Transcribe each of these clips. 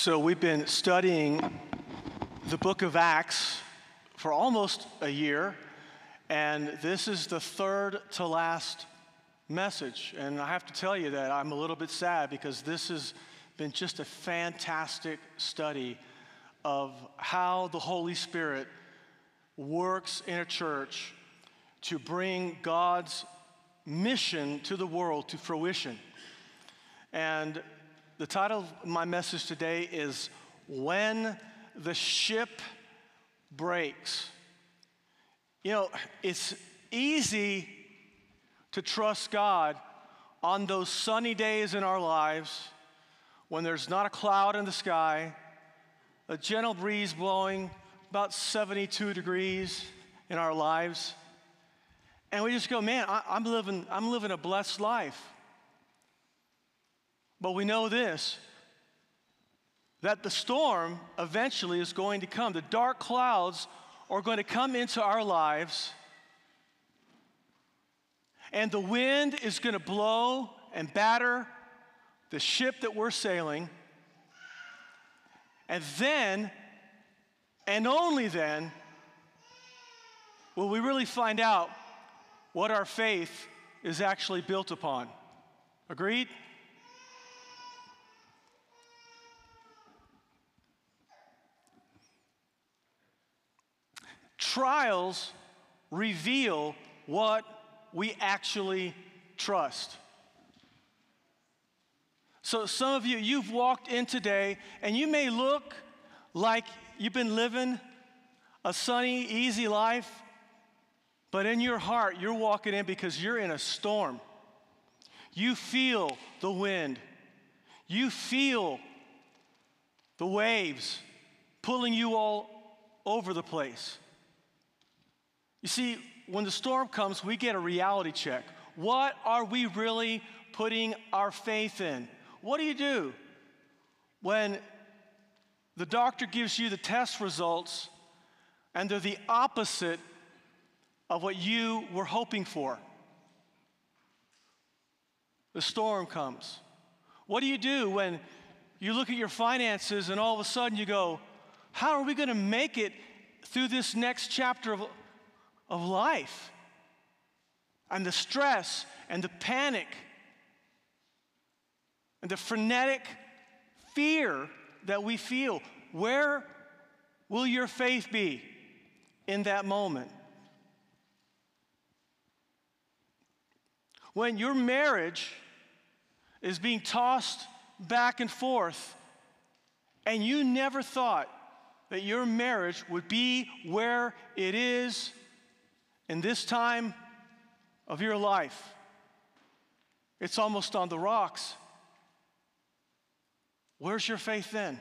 So we've been studying the book of Acts for almost a year, and this is the third to last message. And I have to tell you that I'm a little bit sad because this has been just a fantastic study of how the Holy Spirit works in a church to bring God's mission to the world to fruition. And the title of my message today is When the Ship Breaks. You know, it's easy to trust God on those sunny days in our lives when there's not a cloud in the sky, a gentle breeze blowing about 72 degrees in our lives. And we just go, man, I'm living a blessed life. But we know this, that the storm eventually is going to come. The dark clouds are going to come into our lives, and the wind is going to blow and batter the ship that we're sailing. And then, and only then, will we really find out what our faith is actually built upon. Agreed? Trials reveal what we actually trust. So some of you, you've walked in today and you may look like you've been living a sunny, easy life, but in your heart, you're walking in because you're in a storm. You feel the wind. You feel the waves pulling you all over the place. You see, when the storm comes, we get a reality check. What are we really putting our faith in? What do you do when the doctor gives you the test results and they're the opposite of what you were hoping for? The storm comes. What do you do when you look at your finances and all of a sudden you go, how are we going to make it through this next chapter of life? And the stress and the panic and the frenetic fear that we feel. Where will your faith be in that moment? When your marriage is being tossed back and forth and you never thought that your marriage would be where it is in this time of your life, it's almost on the rocks. Where's your faith then?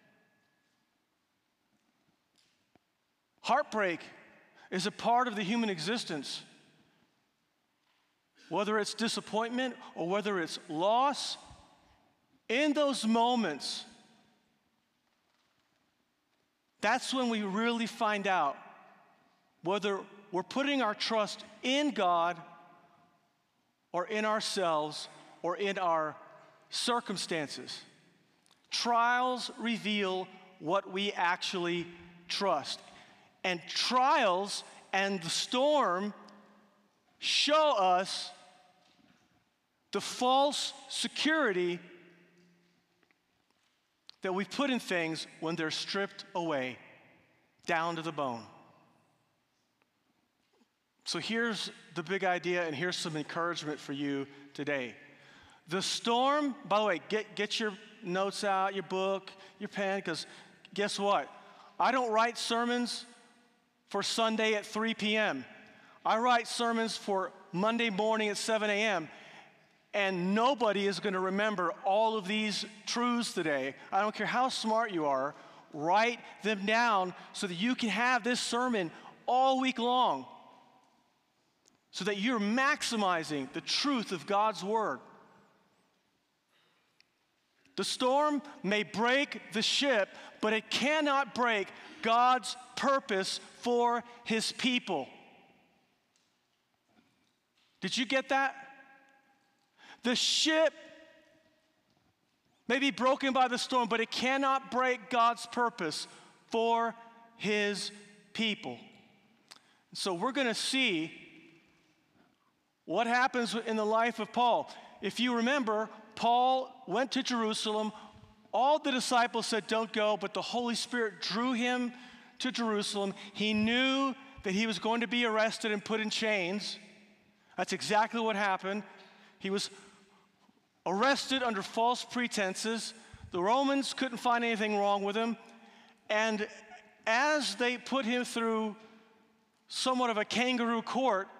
Heartbreak is a part of the human existence. Whether it's disappointment or whether it's loss, in those moments, that's when we really find out whether we're putting our trust in God or in ourselves or in our circumstances. Trials reveal what we actually trust. And trials and the storm show us the false security that we put in things when they're stripped away down to the bone. So here's the big idea, and here's some encouragement for you today. The storm, by the way, get your notes out, your book, your pen, because guess what? I don't write sermons for Sunday at 3 p.m. I write sermons for Monday morning at 7 a.m., and nobody is going to remember all of these truths today. I don't care how smart you are, write them down so that you can have this sermon all week long, so that you're maximizing the truth of God's word. The storm may break the ship, but it cannot break God's purpose for his people. Did you get that? The ship may be broken by the storm, but it cannot break God's purpose for his people. So we're going to see what happens in the life of Paul. If you remember, Paul went to Jerusalem. All the disciples said, don't go, but the Holy Spirit drew him to Jerusalem. He knew that he was going to be arrested and put in chains. That's exactly what happened. He was arrested under false pretenses. The Romans couldn't find anything wrong with him. And as they put him through somewhat of a kangaroo court,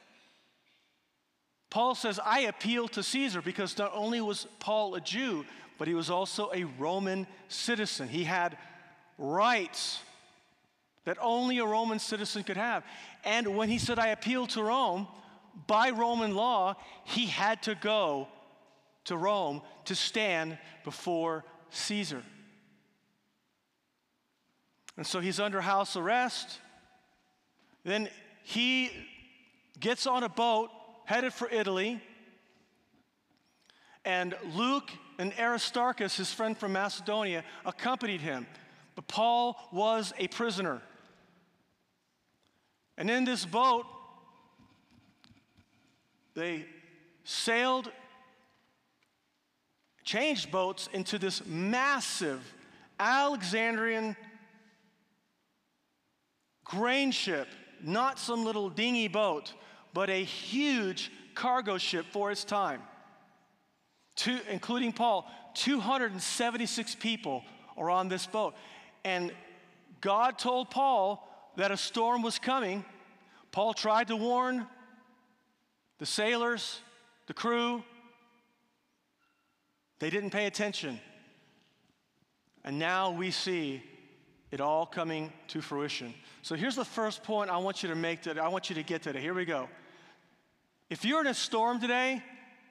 Paul says, I appeal to Caesar, because not only was Paul a Jew, but he was also a Roman citizen. He had rights that only a Roman citizen could have. And when he said, I appeal to Rome, by Roman law, he had to go to Rome to stand before Caesar. And so he's under house arrest. Then he gets on a boat headed for Italy. And Luke and Aristarchus, his friend from Macedonia, accompanied him. But Paul was a prisoner. And in this boat, they sailed, changed boats into this massive Alexandrian grain ship, not some little dingy boat, but a huge cargo ship for its time. Including Paul, 276 people are on this boat. And God told Paul that a storm was coming. Paul tried to warn the sailors, the crew. They didn't pay attention. And now we see it all coming to fruition. So here's the first point I want you to make today. I want you to get today. Here we go. If you're in a storm today,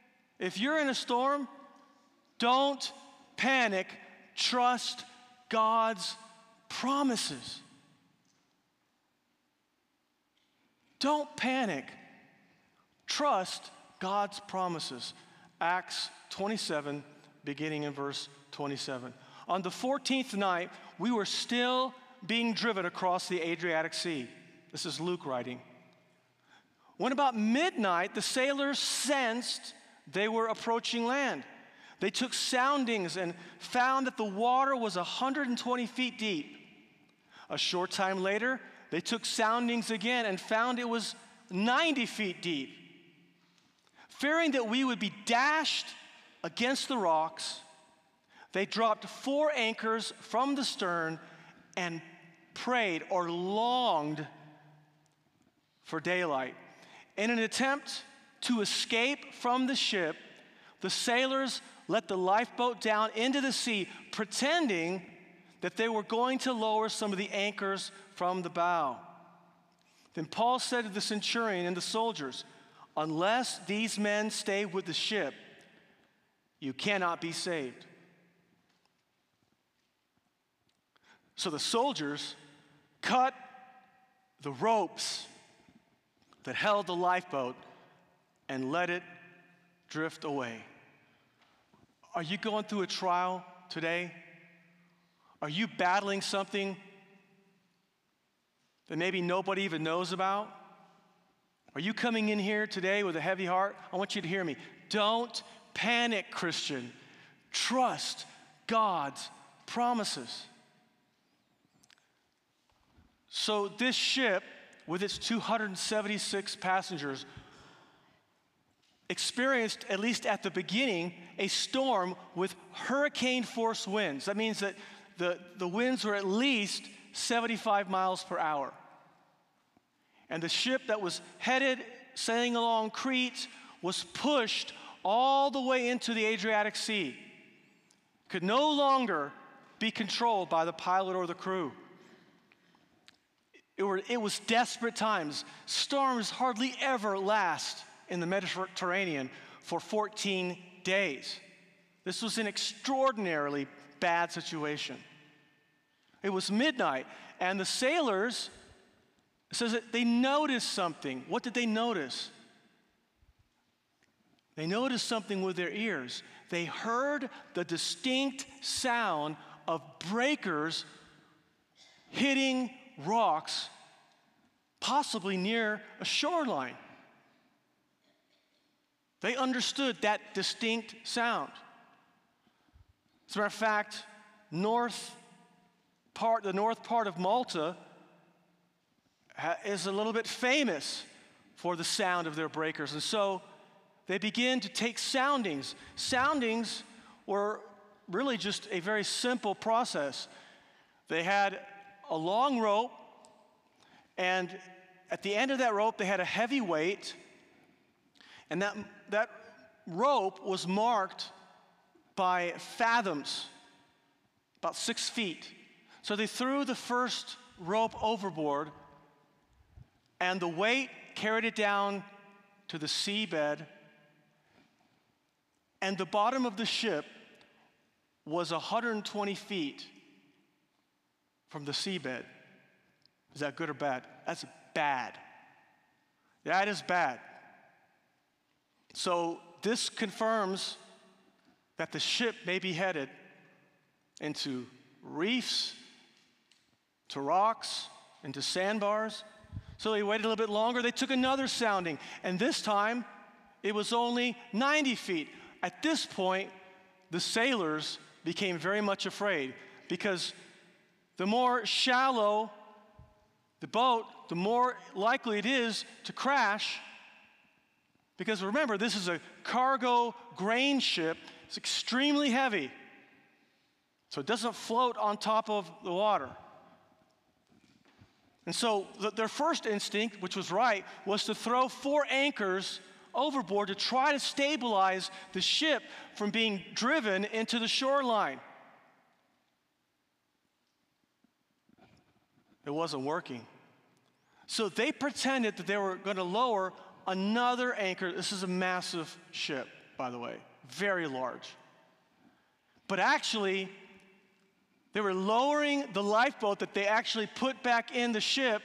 don't panic. Trust God's promises. Don't panic. Trust God's promises. Acts 27, beginning in verse 27. On the 14th night, we were still being driven across the Adriatic Sea. This is Luke writing. When about midnight, the sailors sensed they were approaching land. They took soundings and found that the water was 120 feet deep. A short time later, they took soundings again and found it was 90 feet deep. Fearing that we would be dashed against the rocks, they dropped 4 anchors from the stern and prayed or longed for daylight. In an attempt to escape from the ship, the sailors let the lifeboat down into the sea, pretending that they were going to lower some of the anchors from the bow. Then Paul said to the centurion and the soldiers, unless these men stay with the ship, you cannot be saved. So the soldiers cut the ropes that held the lifeboat and let it drift away. Are you going through a trial today? Are you battling something that maybe nobody even knows about? Are you coming in here today with a heavy heart? I want you to hear me. Don't panic, Christian. Trust God's promises. So this ship, with its 276 passengers, experienced, at least at the beginning, a storm with hurricane-force winds. That means that the winds were at least 75 miles per hour. And the ship that was headed, sailing along Crete, was pushed all the way into the Adriatic Sea. Could no longer be controlled by the pilot or the crew. It was desperate times. Storms hardly ever last in the Mediterranean for 14 days. This was an extraordinarily bad situation. It was midnight, and the sailors, it says that they noticed something. What did they notice? They noticed something with their ears. They heard the distinct sound of breakers hitting rocks, possibly near a shoreline. They understood that distinct sound. As a matter of fact, the north part of Malta is a little bit famous for the sound of their breakers. And so they begin to take soundings. Soundings were really just a very simple process. They had a long rope, and at the end of that rope, they had a heavy weight, and that rope was marked by fathoms, about 6 feet. So they threw the first rope overboard, and the weight carried it down to the seabed, and the bottom of the ship was 120 feet from the seabed. Is that good or bad? That's bad. That is bad. So this confirms that the ship may be headed into reefs, to rocks, into sandbars. So they waited a little bit longer. They took another sounding, and this time it was only 90 feet. At this point, the sailors became very much afraid, because the more shallow the boat, the more likely it is to crash. Because remember, this is a cargo grain ship. It's extremely heavy, so it doesn't float on top of the water. And so their first instinct, which was right, was to throw 4 anchors overboard to try to stabilize the ship from being driven into the shoreline. It wasn't working. So they pretended that they were going to lower another anchor. This is a massive ship, by the way, very large. But actually, they were lowering the lifeboat that they actually put back in the ship,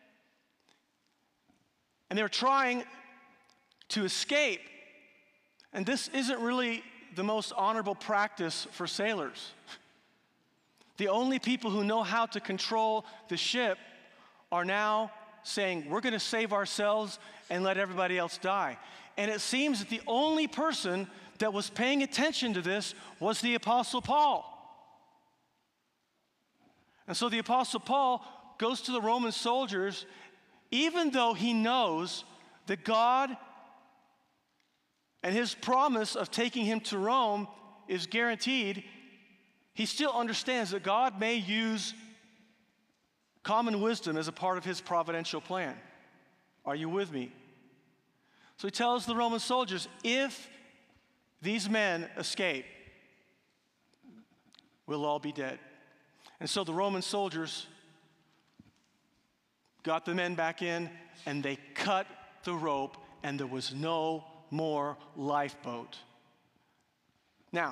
and they were trying to escape. And this isn't really the most honorable practice for sailors. The only people who know how to control the ship are now saying, we're going to save ourselves and let everybody else die. And it seems that the only person that was paying attention to this was the Apostle Paul. And so the Apostle Paul goes to the Roman soldiers, even though he knows that God and his promise of taking him to Rome is guaranteed. He still understands that God may use common wisdom as a part of his providential plan. Are you with me? So he tells the Roman soldiers, if these men escape, we'll all be dead. And so the Roman soldiers got the men back in, and they cut the rope, and there was no more lifeboat. Now,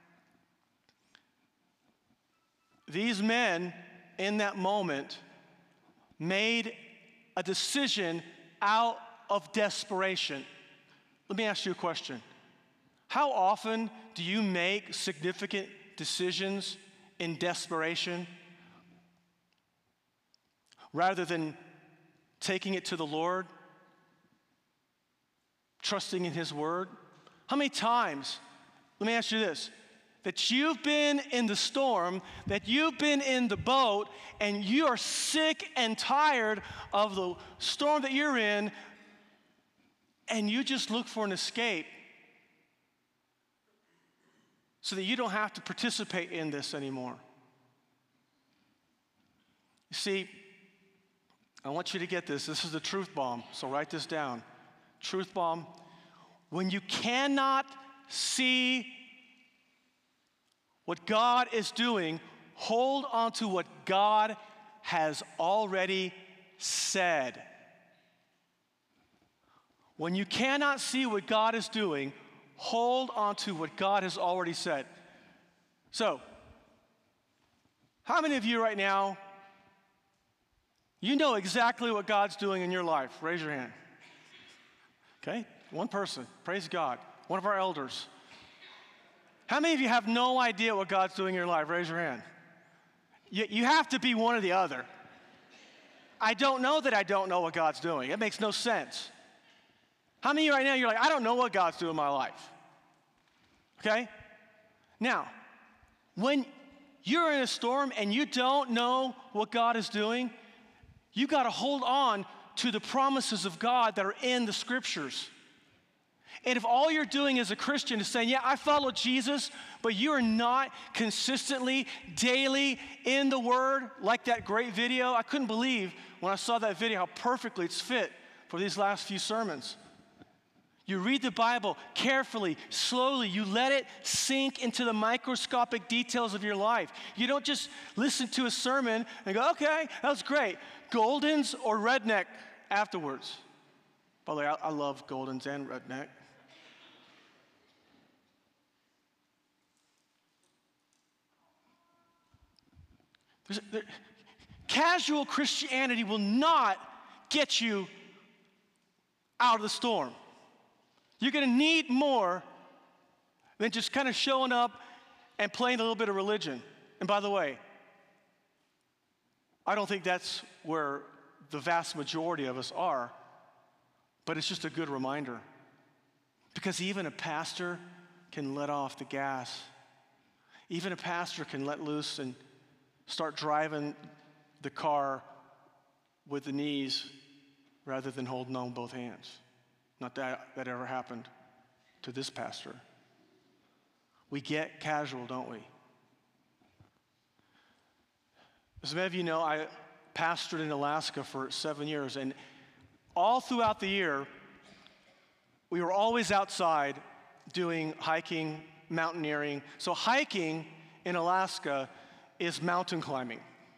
these men in that moment made a decision out of desperation. Let me ask you a question. How often do you make significant decisions in desperation rather than taking it to the Lord, trusting in His Word? How many times, let me ask you this, that you've been in the storm, that you've been in the boat, and you are sick and tired of the storm that you're in, and you just look for an escape so that you don't have to participate in this anymore? You see, I want you to get this. This is the truth bomb, so write this down. Truth bomb. When you cannot see what God is doing, hold on to what God has already said. When you cannot see what God is doing, hold on to what God has already said. So, how many of you right now, you know exactly what God's doing in your life? Raise your hand. Okay, one person. Praise God. one of our elders. How many of you have no idea what God's doing in your life? Raise your hand. You have to be one or the other. I don't know that I don't know what God's doing. It makes no sense. How many of you right now, you're like, I don't know what God's doing in my life? Okay? Now, when you're in a storm and you don't know what God is doing, you got to hold on to the promises of God that are in the scriptures. And if all you're doing as a Christian is saying, yeah, I follow Jesus, but you are not consistently, daily in the Word, like that great video, I couldn't believe when I saw that video how perfectly it's fit for these last few sermons. You read the Bible carefully, slowly. You let it sink into the microscopic details of your life. You don't just listen to a sermon and go, okay, that was great. Goldens or Redneck afterwards. By the way, I love Goldens and Redneck. Casual Christianity will not get you out of the storm. You're going to need more than just kind of showing up and playing a little bit of religion. And by the way, I don't think that's where the vast majority of us are, but it's just a good reminder. Because even a pastor can let off the gas. Even a pastor can let loose and start driving the car with the knees rather than holding on both hands. Not that ever happened to this pastor. We get casual, don't we? As many of you know, I pastored in Alaska for 7 years, and all throughout the year, we were always outside doing hiking, mountaineering. So hiking in Alaska is mountain climbing.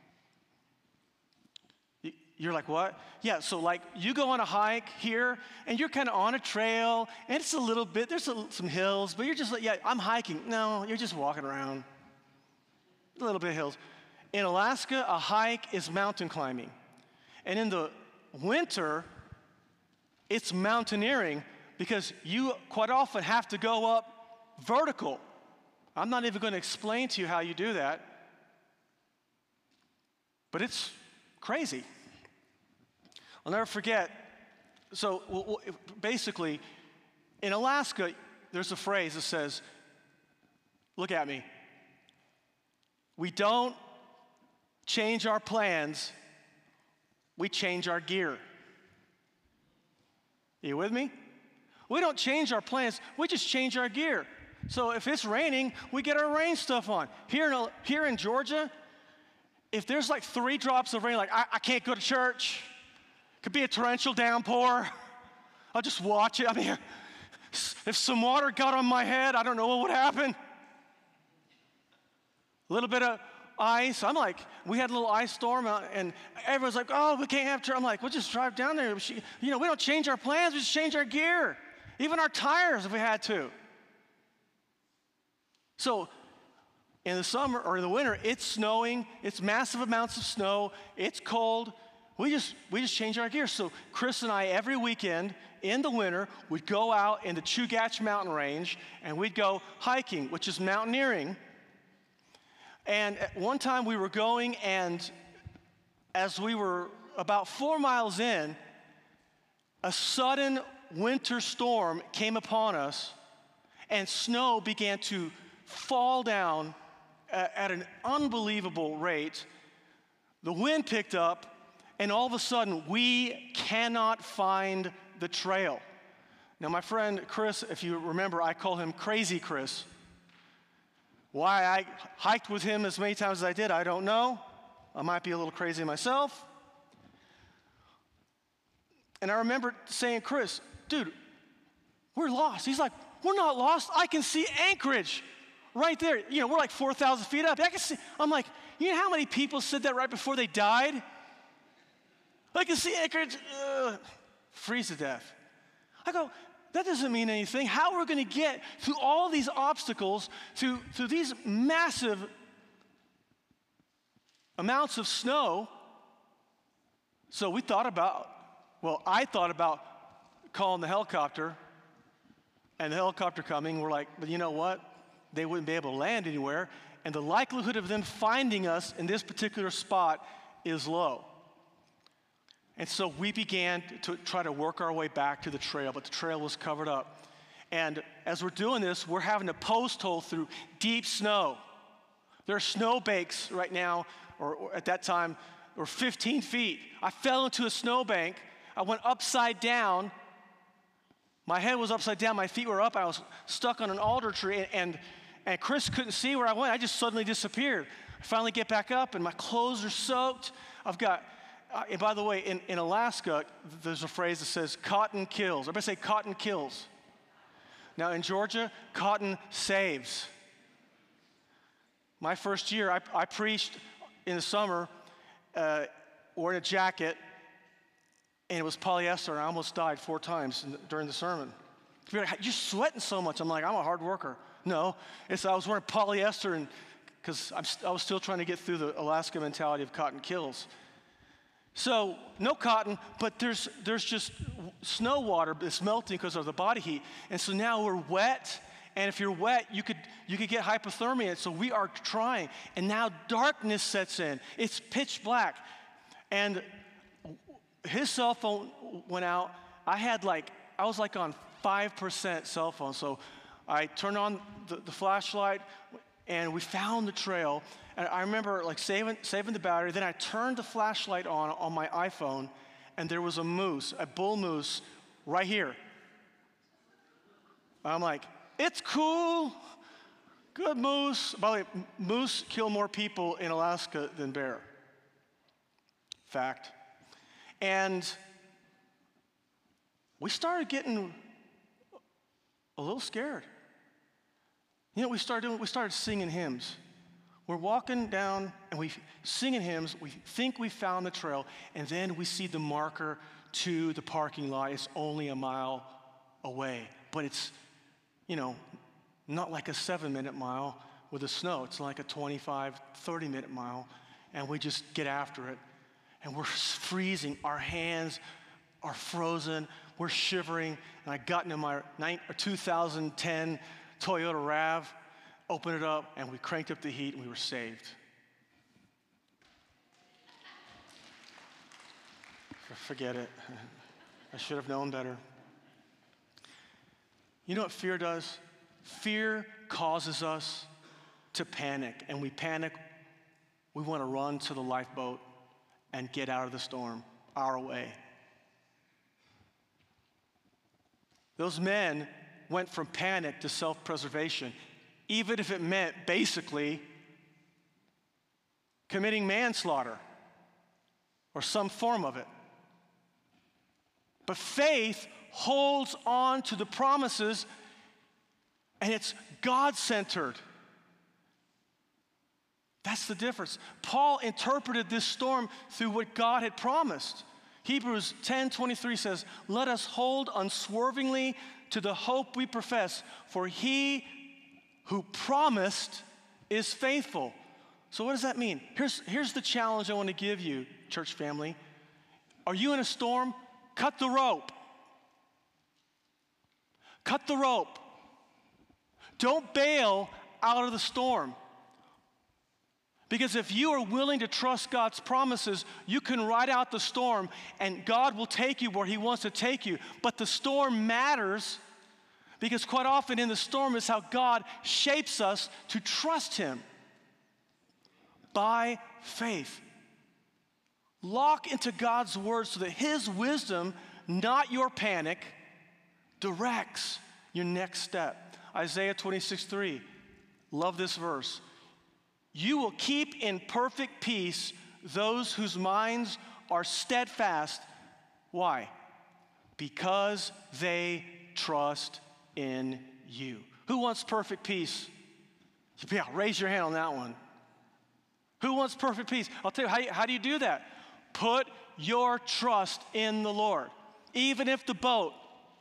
You're like, what? Yeah, so like you go on a hike here, and you're kind of on a trail, and it's a little bit, there's some hills, but you're just like, yeah, I'm hiking. No, you're just walking around. A little bit of hills. In Alaska, a hike is mountain climbing. And in the winter, it's mountaineering because you quite often have to go up vertical. I'm not even going to explain to you how you do that, but it's crazy. I'll never forget. So basically, in Alaska, there's a phrase that says, look at me. We don't change our plans, we change our gear. Are you with me? We don't change our plans, we just change our gear. So if it's raining, we get our rain stuff on. Here in Georgia, if there's like 3 drops of rain, like I can't go to church, could be a torrential downpour, I'll just watch it. I mean, if some water got on my head, I don't know what would happen. A little bit of ice. I'm like, we had a little ice storm, and everyone's like, oh, we can't have church. I'm like, we'll just drive down there. We don't change our plans, we just change our gear. Even our tires if we had to. So in the summer or in the winter, it's snowing, it's massive amounts of snow, it's cold. We just change our gear. So Chris and I, every weekend in the winter, would go out in the Chugach mountain range, and we'd go hiking, which is mountaineering. And at one time we were going, and as we were about 4 miles in, a sudden winter storm came upon us, and snow began to fall down at an unbelievable rate. The wind picked up, and all of a sudden, we cannot find the trail. Now, my friend Chris, if you remember, I call him Crazy Chris. Why I hiked with him as many times as I did, I don't know. I might be a little crazy myself. And I remember saying, Chris, dude, we're lost. He's like, we're not lost. I can see Anchorage right there. We're like 4,000 feet up. I can see. I'm like, you know how many people said that right before they died? I can see Anchorage, freeze to death. I go, that doesn't mean anything. How are we going to get through all these obstacles, through these massive amounts of snow? So I thought about calling the helicopter, and the helicopter coming, we're like, but you know what? They wouldn't be able to land anywhere, and the likelihood of them finding us in this particular spot is low. And so we began to try to work our way back to the trail, but the trail was covered up. And as we're doing this, we're having to post hole through deep snow. There are snow banks right now, or at that time, were 15 feet. I fell into a snowbank. I went upside down. My head was upside down. My feet were up. I was stuck on an alder tree, and Chris couldn't see where I went. I just suddenly disappeared. I finally get back up, and my clothes are soaked. I've got, and by the way, in Alaska, there's a phrase that says, cotton kills. Everybody say cotton kills. Now in Georgia, cotton saves. My first year, I preached in the summer wearing a jacket, and it was polyester, and I almost died 4 times during the sermon. You're like, you're sweating so much. I'm like, I'm a hard worker. No, I was wearing polyester, and because I was still trying to get through the Alaska mentality of cotton kills. So no cotton, but there's just snow water that's melting because of the body heat. And so now we're wet, and if you're wet, you could get hypothermia. So we are trying, and now darkness sets in. It's pitch black, and his cell phone went out. I was like on 5% cell phone. So I turned on the flashlight, and we found the trail. And I remember like saving the battery. Then I turned the flashlight on my iPhone, and there was a bull moose right here. I'm like, it's cool, good moose. By the way, moose kill more people in Alaska than bear. Fact. And we started getting a little scared. You know what we started singing hymns. We're walking down and we singing hymns. We think we found the trail, and then we see the marker to the parking lot. It's only a mile away, but it's, not like a 7-minute mile with the snow. It's like a 25, 30-minute mile, and we just get after it, and we're freezing. Our hands are frozen. We're shivering, and I got into my 2010 Toyota RAV, opened it up, and we cranked up the heat, and we were saved. Forget it. I should have known better. You know what fear does? Fear causes us to panic, and we panic. We want to run to the lifeboat and get out of the storm our way. Those men went from panic to self-preservation, even if it meant basically committing manslaughter or some form of it. But faith holds on to the promises, and it's God-centered. That's the difference. Paul interpreted this storm through what God had promised. Hebrews 10:23 says, "Let us hold unswervingly to the hope we profess, for he who promised is faithful." So what does that mean? Here's the challenge I want to give you, church family. Are you in a storm? Cut the rope. Cut the rope. Don't bail out of the storm. Because if you are willing to trust God's promises, you can ride out the storm, and God will take you where he wants to take you. But the storm matters, because quite often in the storm is how God shapes us to trust him by faith. Lock into God's word so that his wisdom, not your panic, directs your next step. Isaiah 26:3. Love this verse. You will keep in perfect peace those whose minds are steadfast. Why? Because they trust in you. Who wants perfect peace? Yeah, raise your hand on that one. Who wants perfect peace? I'll tell you, how do you do that? Put your trust in the Lord. Even if the boat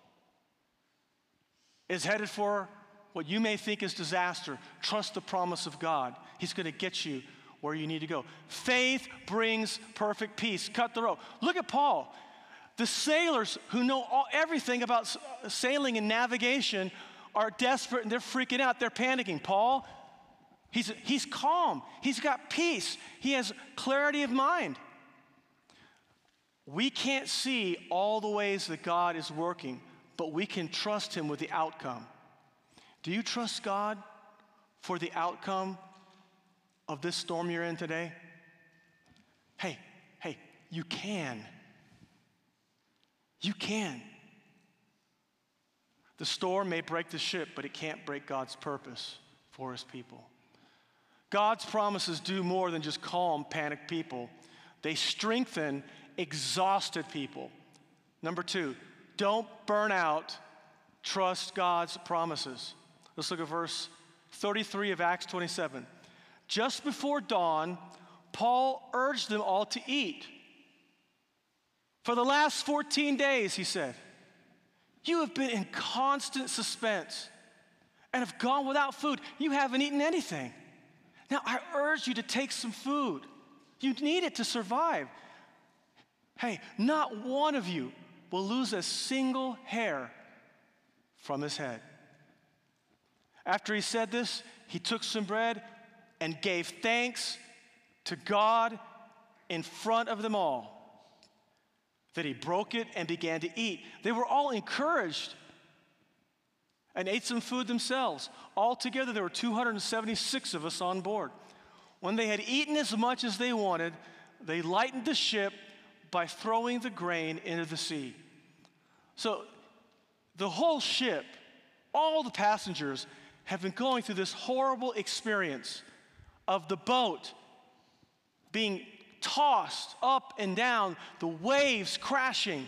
is headed for what you may think is disaster, trust the promise of God. He's going to get you where you need to go. Faith brings perfect peace. Cut the rope. Look at Paul. The sailors who know everything about sailing and navigation are desperate and they're freaking out. They're panicking. Paul, he's calm. He's got peace. He has clarity of mind. We can't see all the ways that God is working, but we can trust him with the outcome. Do you trust God for the outcome of this storm you're in today? Hey, you can. You can. The storm may break the ship, but it can't break God's purpose for his people. God's promises do more than just calm panicked people. They strengthen exhausted people. Number 2, don't burn out. Trust God's promises. Let's look at verse 33 of Acts 27. Just before dawn, Paul urged them all to eat. For the last 14 days, he said, you have been in constant suspense and have gone without food. You haven't eaten anything. Now, I urge you to take some food. You need it to survive. Hey, not one of you will lose a single hair from his head. After he said this, he took some bread and gave thanks to God in front of them all. That he broke it and began to eat. They were all encouraged and ate some food themselves. Altogether, there were 276 of us on board. When they had eaten as much as they wanted, they lightened the ship by throwing the grain into the sea. So the whole ship, all the passengers, have been going through this horrible experience of the boat being tossed up and down, the waves crashing.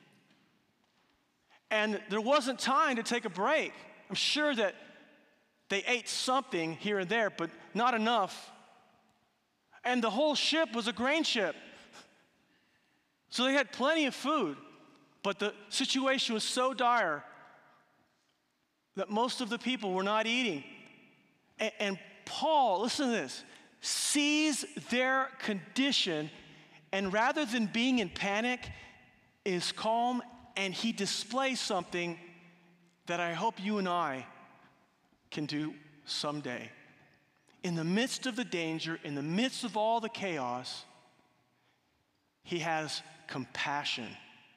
And there wasn't time to take a break. I'm sure that they ate something here and there, but not enough. And the whole ship was a grain ship. So they had plenty of food, but the situation was so dire that most of the people were not eating. And Paul, listen to this, sees their condition, and rather than being in panic, is calm, and he displays something that I hope you and I can do someday. In the midst of the danger, in the midst of all the chaos, he has compassion.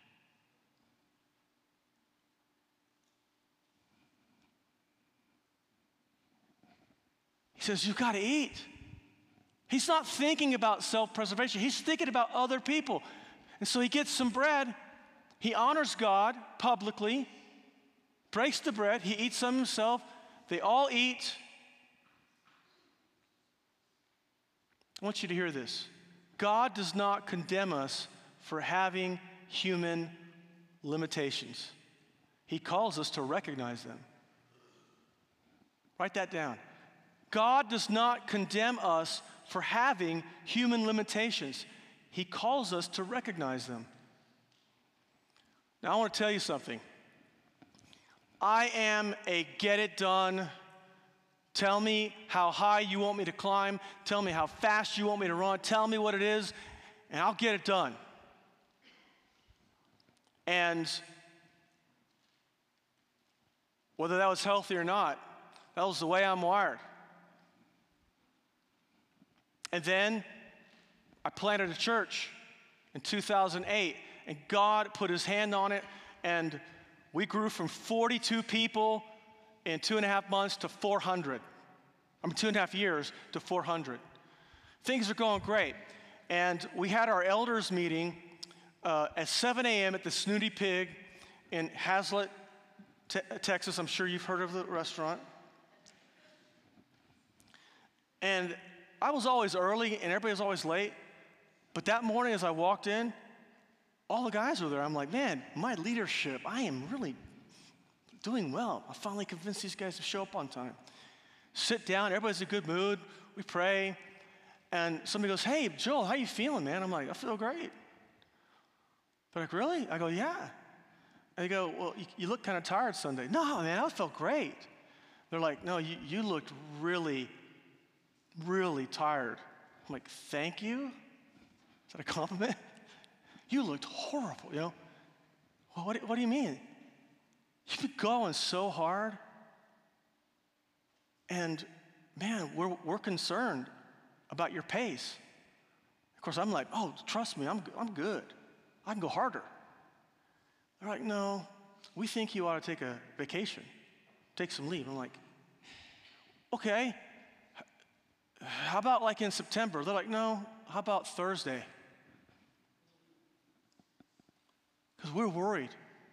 He says, you've got to eat. He's not thinking about self-preservation. He's thinking about other people. And so he gets some bread. He honors God publicly, breaks the bread. He eats some himself. They all eat. I want you to hear this. God does not condemn us for having human limitations. He calls us to recognize them. Write that down. God does not condemn us for having human limitations. He calls us to recognize them. Now, I want to tell you something. I am a get it done. Tell me how high you want me to climb. Tell me how fast you want me to run. Tell me what it is, and I'll get it done. And whether that was healthy or not, that was the way I'm wired. And then I planted a church in 2008, and God put his hand on it, and we grew from 42 people in 2.5 months to 400. 2.5 years to 400. Things are going great. And we had our elders meeting at 7 a.m. at the Snooty Pig in Hazlet, Texas. I'm sure you've heard of the restaurant. And I was always early, and everybody was always late. But that morning as I walked in, all the guys were there. I'm like, man, my leadership, I am really doing well. I finally convinced these guys to show up on time. Sit down, everybody's in a good mood. We pray. And somebody goes, hey, Joel, how you feeling, man? I'm like, I feel great. They're like, really? I go, yeah. And they go, well, you look kind of tired Sunday. No, man, I felt great. They're like, no, you looked really, really tired. I'm like, thank you? Is that a compliment? You looked horrible, Well, what do you mean? You've been going so hard. And man, we're concerned about your pace. Of course, I'm like, oh, trust me, I'm good. I can go harder. They're like, no, we think you ought to take a vacation, take some leave. I'm like, okay, how about like in September? They're like, no, how about Thursday? Because we're worried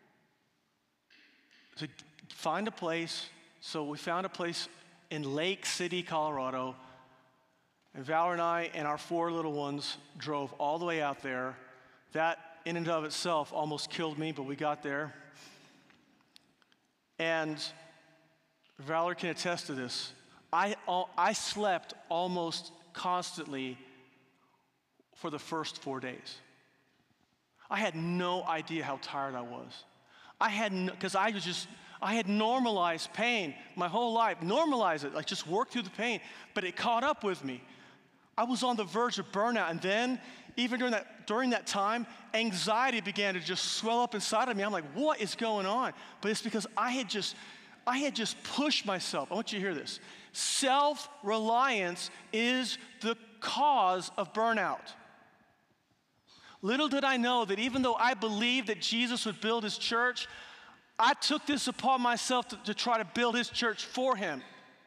to find a place. So we found a place in Lake City, Colorado. And Val and I and our 4 little ones drove all the way out there. That in and of itself almost killed me, but we got there. And Valerie can attest to this. I slept almost constantly for the first 4 days. I had no idea how tired I was. Because I had normalized pain my whole life. Normalize it, like just work through the pain. But it caught up with me. I was on the verge of burnout. And then, even during that time, anxiety began to just swell up inside of me. I'm like, what is going on? But it's because I had just pushed myself. I want you to hear this. Self-reliance is the cause of burnout. Little did I know that even though I believed that Jesus would build his church, I took this upon myself to try to build his church for him.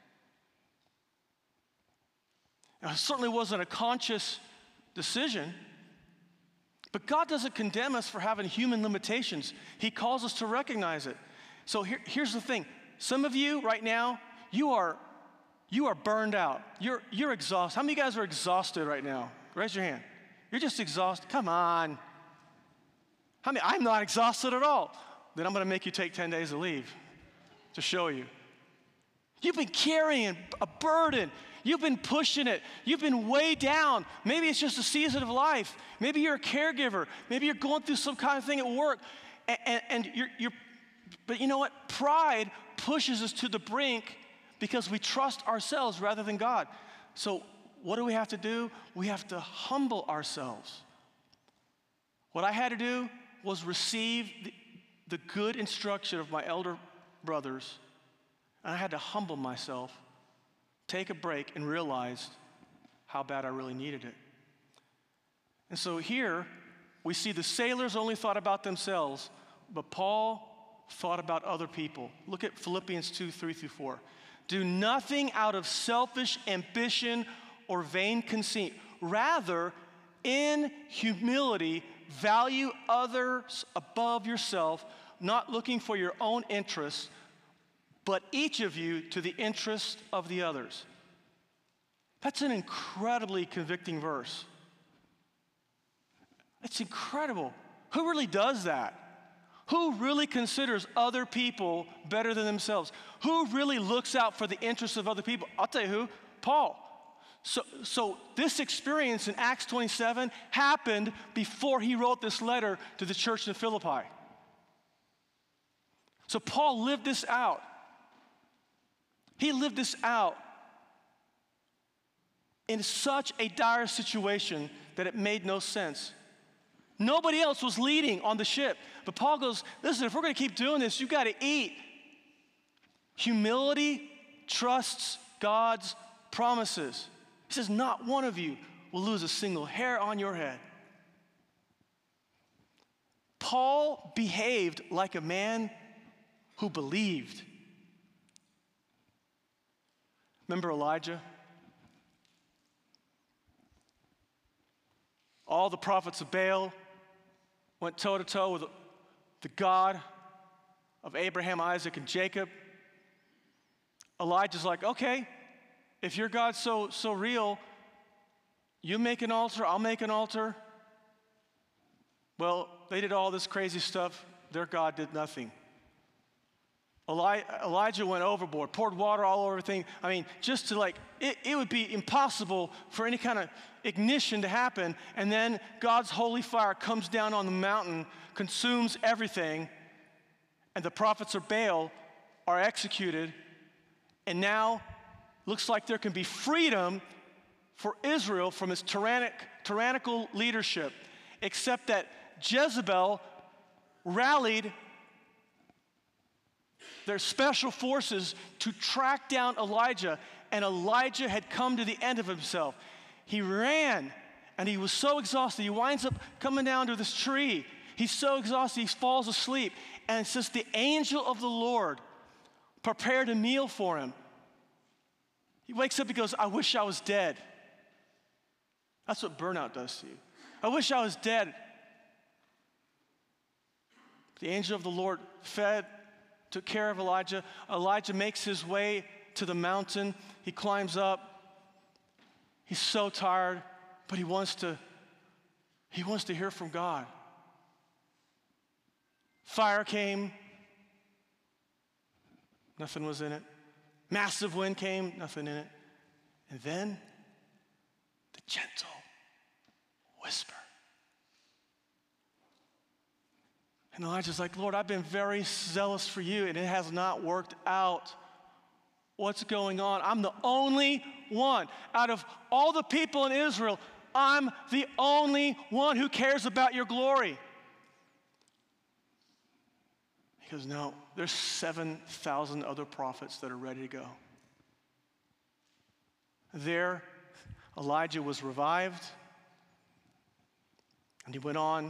Now, it certainly wasn't a conscious decision, but God doesn't condemn us for having human limitations. He calls us to recognize it. So here's the thing. Some of you right now, you are burned out. You're exhausted. How many of you guys are exhausted right now? Raise your hand. You're just exhausted. Come on. How many? I'm not exhausted at all. Then I'm going to make you take 10 days of leave to show you. You've been carrying a burden. You've been pushing it. You've been way down. Maybe it's just a season of life. Maybe you're a caregiver. Maybe you're going through some kind of thing at work. And but you know what? Pride pushes us to the brink because we trust ourselves rather than God. So what do we have to do? We have to humble ourselves. What I had to do was receive the good instruction of my elder brothers, and I had to humble myself, take a break, and realize how bad I really needed it. And so here, we see the sailors only thought about themselves, but Paul thought about other people. Look at Philippians 2:3-4. Do nothing out of selfish ambition or vain conceit. Rather, in humility, value others above yourself, not looking for your own interests, but each of you to the interest of the others. That's an incredibly convicting verse. It's incredible. Who really does that? Who really considers other people better than themselves? Who really looks out for the interests of other people? I'll tell you who, Paul. So this experience in Acts 27 happened before he wrote this letter to the church in Philippi. So Paul lived this out. He lived this out in such a dire situation that it made no sense. Nobody else was leading on the ship. But Paul goes, listen, if we're going to keep doing this, you've got to eat. Humility trusts God's promises. He says, not one of you will lose a single hair on your head. Paul behaved like a man who believed. Remember Elijah? All the prophets of Baal went toe-to-toe with the God of Abraham, Isaac, and Jacob. Elijah's like, okay, if your God's so real, you make an altar, I'll make an altar. Well, they did all this crazy stuff. Their God did nothing. Elijah went overboard, poured water all over everything. I mean, just to it would be impossible for any kind of ignition to happen. And then God's holy fire comes down on the mountain, consumes everything, and the prophets of Baal are executed. And now, looks like there can be freedom for Israel from its tyrannical leadership, except that Jezebel rallied their special forces to track down Elijah, and Elijah had come to the end of himself. He ran, and he was so exhausted. He winds up coming down to this tree. He's so exhausted, he falls asleep. And it says the angel of the Lord prepared a meal for him. He wakes up, he goes, I wish I was dead. That's what burnout does to you. I wish I was dead. The angel of the Lord fed, took care of Elijah. Elijah makes his way to the mountain. He climbs up. He's so tired, but he wants to hear from God. Fire came. Nothing was in it. Massive wind came. Nothing in it. And then the gentle whisper. And Elijah's like, Lord, I've been very zealous for you, and it has not worked out. What's going on? I'm the only one. Out of all the people in Israel, I'm the only one who cares about your glory. He goes, no, there's 7,000 other prophets that are ready to go. There, Elijah was revived, and he went on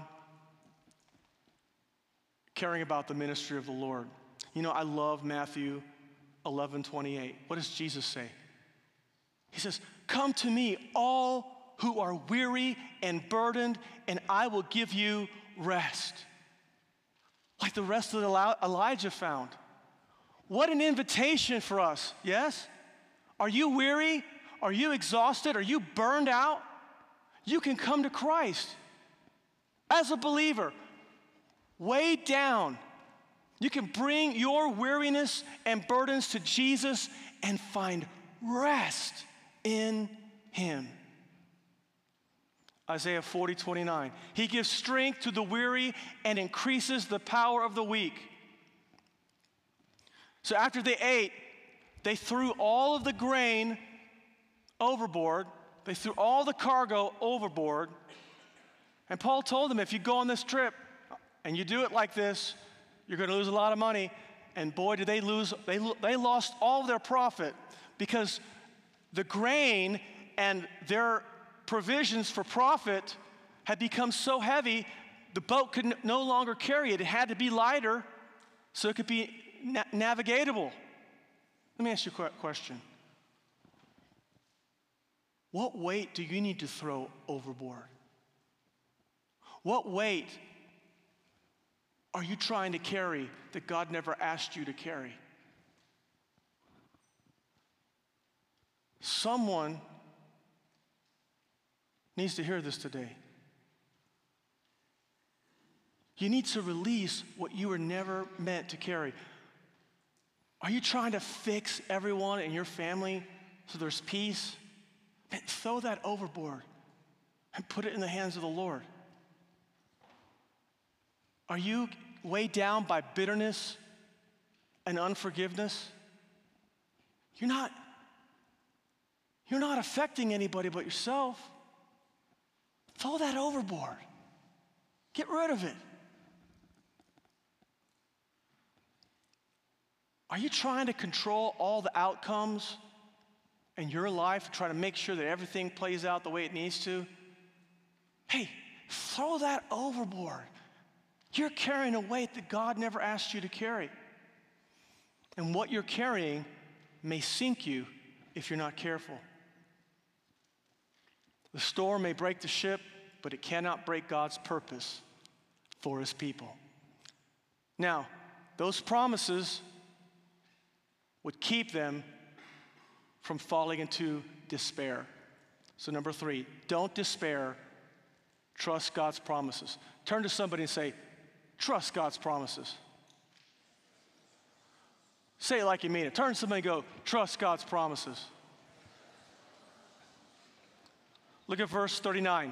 caring about the ministry of the Lord. You know, I love Matthew 11:28. What does Jesus say? He says, come to me, all who are weary and burdened, and I will give you rest. Like the rest of Elijah found. What an invitation for us, yes? Are you weary? Are you exhausted? Are you burned out? You can come to Christ as a believer. Weighed down. You can bring your weariness and burdens to Jesus and find rest in him. Isaiah 40:29. He gives strength to the weary and increases the power of the weak. So after they ate, they threw all of the grain overboard. They threw all the cargo overboard. And Paul told them, if you go on this trip and you do it like this, you're going to lose a lot of money. And boy, did they lose. They lost all of their profit because the grain and their provisions for profit had become so heavy, the boat could no longer carry it. It had to be lighter so it could be navigatable. Let me ask you a question. What weight do you need to throw overboard? What weight are you trying to carry that God never asked you to carry? Someone needs to hear this today. You need to release what you were never meant to carry. Are you trying to fix everyone in your family so there's peace? Man, throw that overboard and put it in the hands of the Lord. Are you weighed down by bitterness and unforgiveness? You're not affecting anybody but yourself. Throw that overboard. Get rid of it. Are you trying to control all the outcomes in your life, trying to make sure that everything plays out the way it needs to? Hey, throw that overboard. You're carrying a weight that God never asked you to carry. And what you're carrying may sink you if you're not careful. The storm may break the ship, but it cannot break God's purpose for his people. Now, those promises would keep them from falling into despair. So number 3, don't despair. Trust God's promises. Turn to somebody and say, trust God's promises. Say it like you mean it. Turn to somebody and go, trust God's promises. Look at verse 39.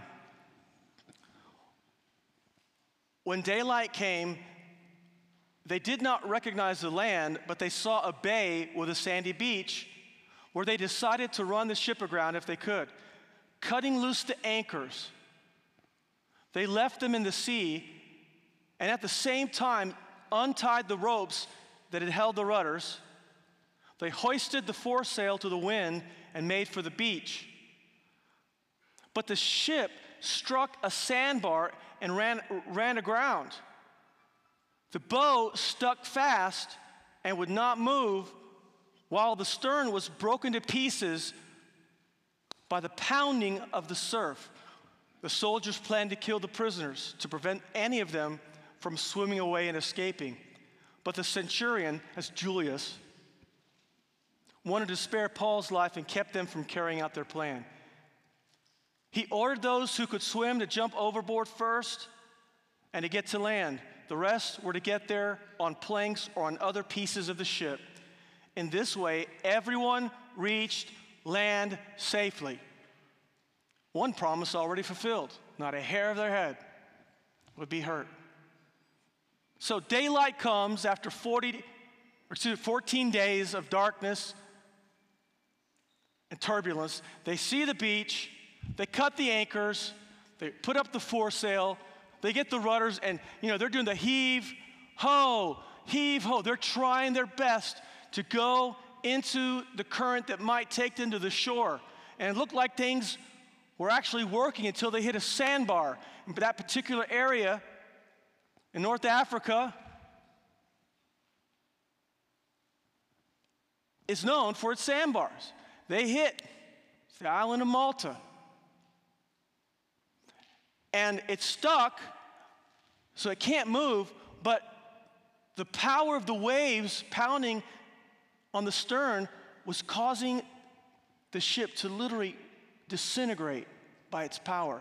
When daylight came, they did not recognize the land, but they saw a bay with a sandy beach where they decided to run the ship aground if they could. Cutting loose the anchors, they left them in the sea and at the same time untied the ropes that had held the rudders. They hoisted the foresail to the wind and made for the beach. But the ship struck a sandbar and ran aground. The bow stuck fast and would not move, while the stern was broken to pieces by the pounding of the surf. The soldiers planned to kill the prisoners to prevent any of them from swimming away and escaping. But the centurion, as Julius, wanted to spare Paul's life and kept them from carrying out their plan. He ordered those who could swim to jump overboard first and to get to land. The rest were to get there on planks or on other pieces of the ship. In this way, everyone reached land safely. One promise already fulfilled. Not a hair of their head would be hurt. So daylight comes after 14 days of darkness and turbulence. They see the beach. They cut the anchors. They put up the foresail. They get the rudders, and they're doing the heave, ho, heave, ho. They're trying their best to go into the current that might take them to the shore. And it looked like things were actually working until they hit a sandbar. And that particular area in North Africa is known for its sandbars. They hit the island of Malta. And it's stuck, so it can't move, but the power of the waves pounding on the stern was causing the ship to literally disintegrate by its power.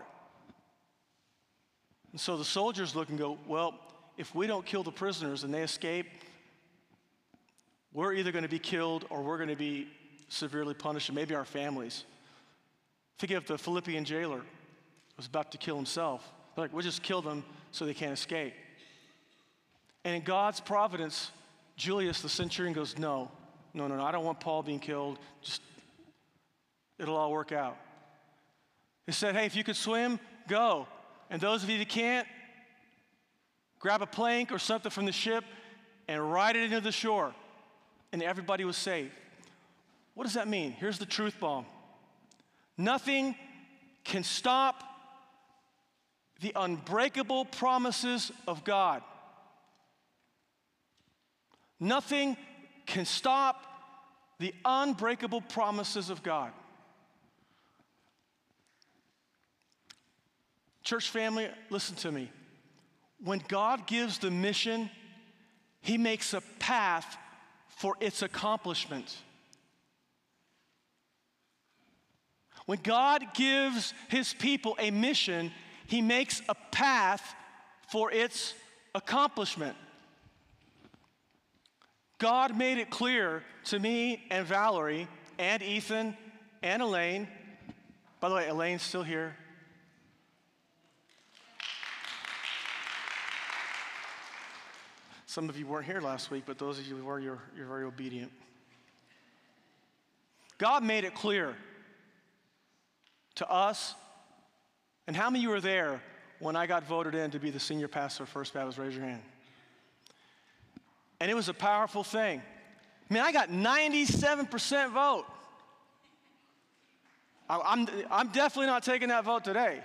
And so the soldiers look and go, well, if we don't kill the prisoners and they escape, we're either going to be killed or we're going to be severely punished, and maybe our families. Think of the Philippian jailer who was about to kill himself. They're like, we'll just kill them so they can't escape. And in God's providence, Julius, the centurion, goes, no, I don't want Paul being killed. Just, it'll all work out. He said, hey, if you could swim, go. And those of you that can't, grab a plank or something from the ship and ride it into the shore. And everybody was saved. What does that mean? Here's the truth bomb. Nothing can stop the unbreakable promises of God. Nothing can stop the unbreakable promises of God. Church family, listen to me. When God gives the mission, He makes a path for its accomplishment. When God gives His people a mission, He makes a path for its accomplishment. God made it clear to me and Valerie and Ethan and Elaine. By the way, Elaine's still here. Some of you weren't here last week, but those of you who were, you're very obedient. God made it clear to us, and how many of you were there when I got voted in to be the senior pastor of First Baptist? Raise your hand. And it was a powerful thing. I mean, I got 97% vote. I'm definitely not taking that vote today.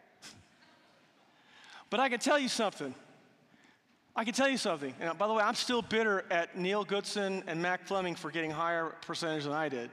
But I can tell you something. And by the way, I'm still bitter at Neil Goodson and Mac Fleming for getting higher percentage than I did.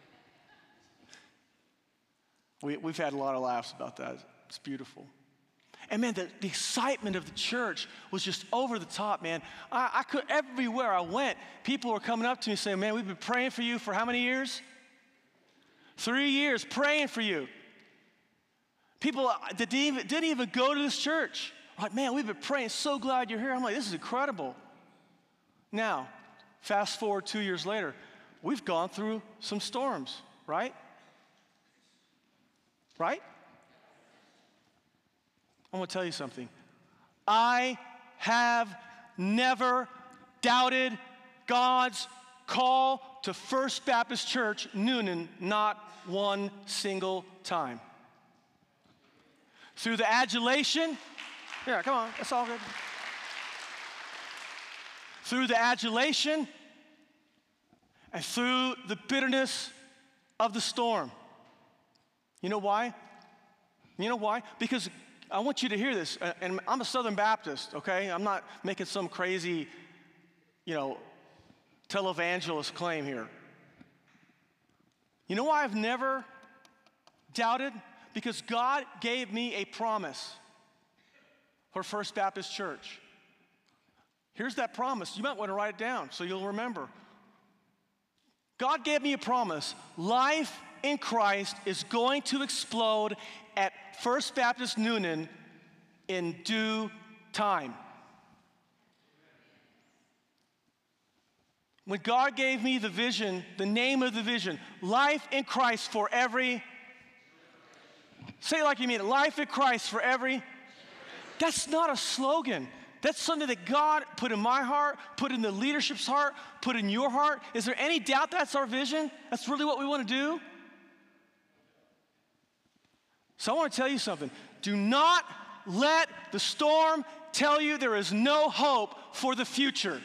We've had a lot of laughs about that. It's beautiful. And man, the excitement of the church was just over the top, man. I could, everywhere I went, people were coming up to me saying, man, we've been praying for you for how many years? 3 years, praying for you. People that didn't even go to this church. Like, man, we've been praying, so glad you're here. I'm like, this is incredible. Now, fast forward 2 years later, we've gone through some storms, right? Right? I'm going to tell you something. I have never doubted God's call to First Baptist Church, Newnan, not one single time. Through the adulation, yeah, come on, that's all good. through the adulation and through the bitterness of the storm. You know why? You know why? Because I want you to hear this, and I'm a Southern Baptist, okay? I'm not making some crazy, televangelist claim here. You know why I've never doubted? Because God gave me a promise for First Baptist Church. Here's that promise. You might want to write it down so you'll remember. God gave me a promise. Life in Christ is going to explode at First Baptist Newnan in due time. When God gave me the vision, the name of the vision, life in Christ for every, say it like you mean it, life in Christ for every, that's not a slogan. That's something that God put in my heart, put in the leadership's heart, put in your heart. Is there any doubt that's our vision? That's really what we want to do? So I want to tell you something. Do not let the storm tell you there is no hope for the future.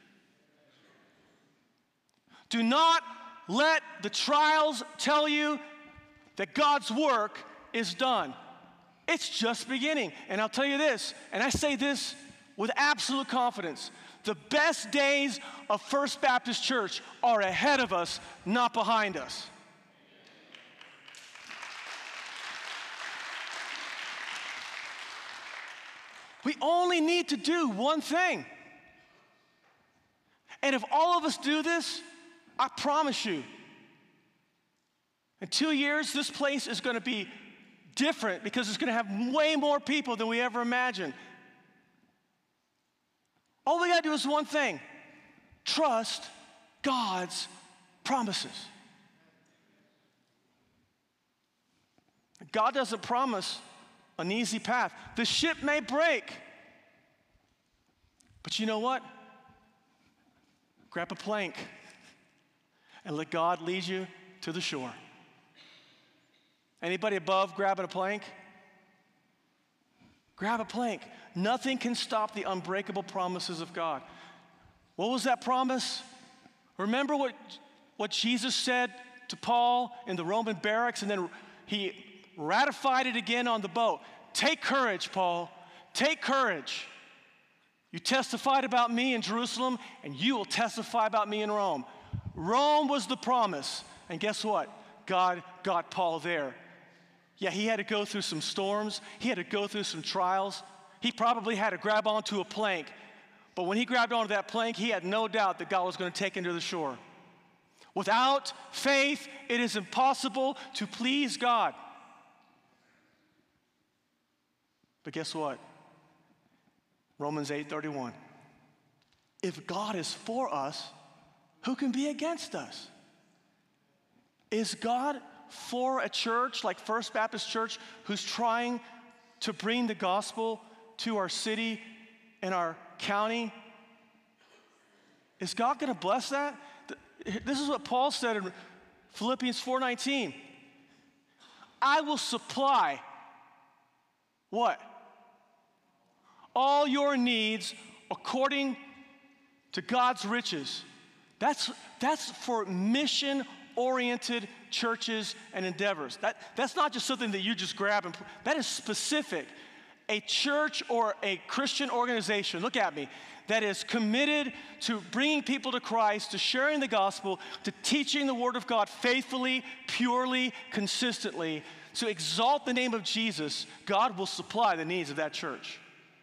Do not let the trials tell you that God's work is done. It's just beginning. And I'll tell you this, and I say this with absolute confidence, the best days of First Baptist Church are ahead of us, not behind us. We only need to do one thing. And if all of us do this, I promise you, in 2 years, this place is going to be different because it's going to have way more people than we ever imagined. All we got to do is one thing: trust God's promises. God doesn't promise an easy path. The ship may break, but you know what? Grab a plank and let God lead you to the shore. Anybody above grabbing a plank? Grab a plank. Nothing can stop the unbreakable promises of God. What was that promise? Remember what Jesus said to Paul in the Roman barracks, and then he ratified it again on the boat. Take courage, Paul. Take courage. You testified about me in Jerusalem, and you will testify about me in Rome. Rome was the promise. And guess what? God got Paul there. Yeah, he had to go through some storms. He had to go through some trials. He probably had to grab onto a plank. But when he grabbed onto that plank, he had no doubt that God was going to take him to the shore. Without faith, it is impossible to please God. But guess what? Romans 8:31. If God is for us, who can be against us? Is God for a church like First Baptist Church who's trying to bring the gospel to our city and our county? Is God going to bless that? This is what Paul said in Philippians 4:19. I will supply what? All your needs according to God's riches. That's for mission-oriented churches and endeavors. That's not just something that you just grab and that is specific. A church or a Christian organization, look at me, that is committed to bringing people to Christ, to sharing the gospel, to teaching the word of God faithfully, purely, consistently, to exalt the name of Jesus, God will supply the needs of that church.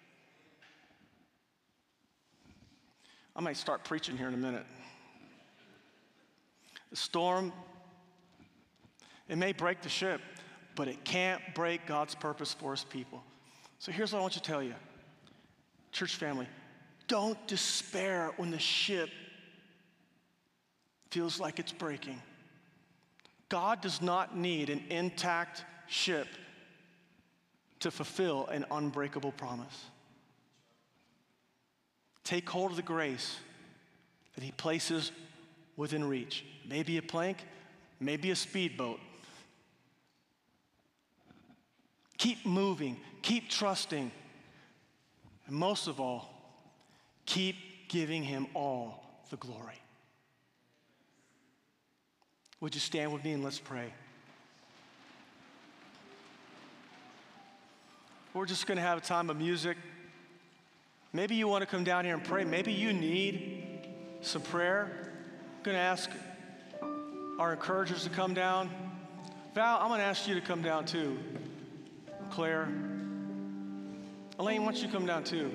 I might start preaching here in a minute. The storm, it may break the ship, but it can't break God's purpose for his people. So here's what I want you to tell you. Church family, don't despair when the ship feels like it's breaking. God does not need an intact ship to fulfill an unbreakable promise. Take hold of the grace that he places within reach. Maybe a plank, maybe a speedboat. Keep moving, keep trusting, and most of all, keep giving him all the glory. Would you stand with me and let's pray? We're just going to have a time of music. Maybe you want to come down here and pray. Maybe you need some prayer. I'm going to ask our encouragers to come down. Val, I'm going to ask you to come down too. Claire. Elaine, why don't you come down too?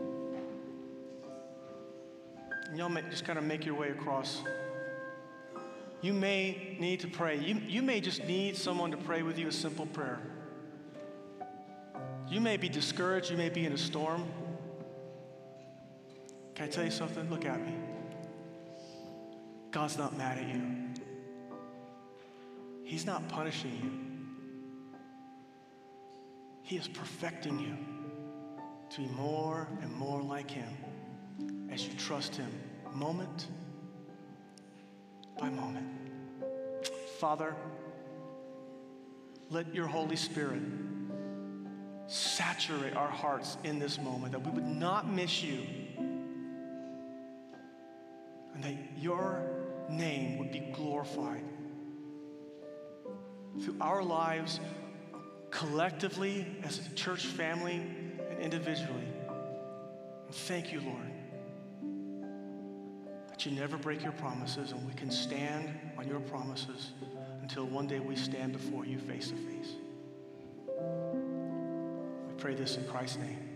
And y'all just kind of make your way across. You may need to pray. You may just need someone to pray with you a simple prayer. You may be discouraged. You may be in a storm. Can I tell you something? Look at me. God's not mad at you. He's not punishing you. He is perfecting you to be more and more like him as you trust him moment by moment. Father, let your Holy Spirit saturate our hearts in this moment, that we would not miss you, and that your name would be glorified through our lives collectively as a church family and individually. And thank you, Lord, that you never break your promises, and we can stand on your promises until one day we stand before you face to face. We pray this in Christ's name.